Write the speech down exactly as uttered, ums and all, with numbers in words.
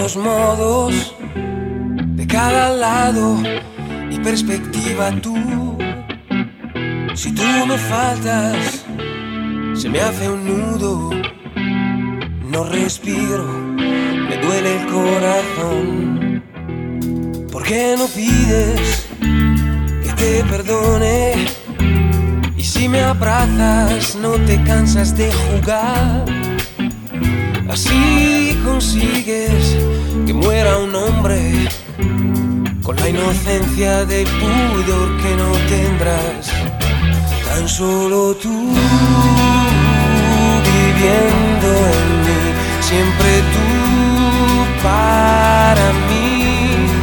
los modos de cada lado y perspectiva tú. Si tú me faltas, se me hace un nudo, no respiro, me duele el corazón. ¿Por qué no pides que te perdone? Y si me abrazas, no te cansas de jugar. Así consigues que muera un hombre con la inocencia del pudor que no tendrás. Tan solo tú viviendo en mí, siempre tú para mí.